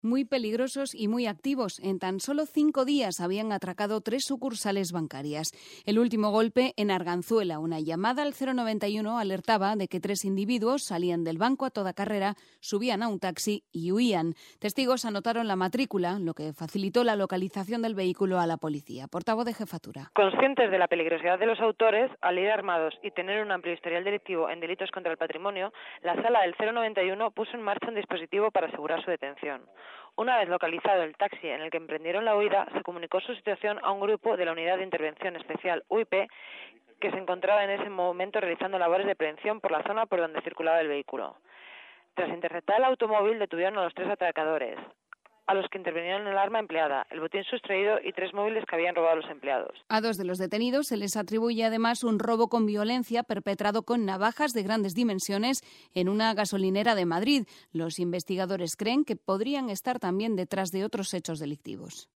Muy peligrosos y muy activos. En tan solo 5 días habían atracado 3 sucursales bancarias. El último golpe en Arganzuela. Una llamada al 091 alertaba de que 3 individuos salían del banco a toda carrera, subían a un taxi y huían. Testigos anotaron la matrícula, lo que facilitó la localización del vehículo a la policía. Portavoz de Jefatura. Conscientes de la peligrosidad de los autores, al ir armados y tener un amplio historial delictivo en delitos contra el patrimonio, la sala del 091 puso en marcha un dispositivo para asegurar su detención. Una vez localizado el taxi en el que emprendieron la huida, se comunicó su situación a un grupo de la Unidad de Intervención Especial UIP que se encontraba en ese momento realizando labores de prevención por la zona por donde circulaba el vehículo. Tras interceptar el automóvil, detuvieron a los 3 atracadores, a los que intervinieron el arma empleada, el botín sustraído y 3 móviles que habían robado los empleados. A 2 de los detenidos se les atribuye además un robo con violencia perpetrado con navajas de grandes dimensiones en una gasolinera de Madrid. Los investigadores creen que podrían estar también detrás de otros hechos delictivos.